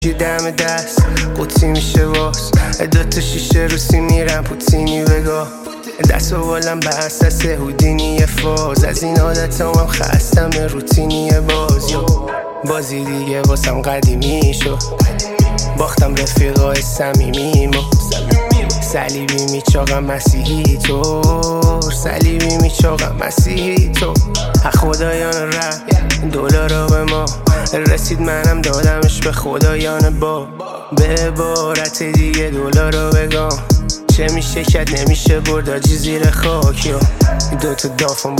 دم دست قوطی میشه واس دوتا شیشه روسی میرم پوتینی بگاه دست و بالم بسته هودینی فاز از این عادتام هم خستم روتینی بازی دیگه واسم قدیمی شد باختم رفیقای صمیمیمو صلیبی میچاقم مسیحی طور صلیبی میچاقم مسیحی طور خدایان رب دلارا به ما رسید منم دادمش به خدایان با به عبارت دیگه دلارا بگم چه میشه کد نمیشه برد آجی زیر خاک یا دوتا دافم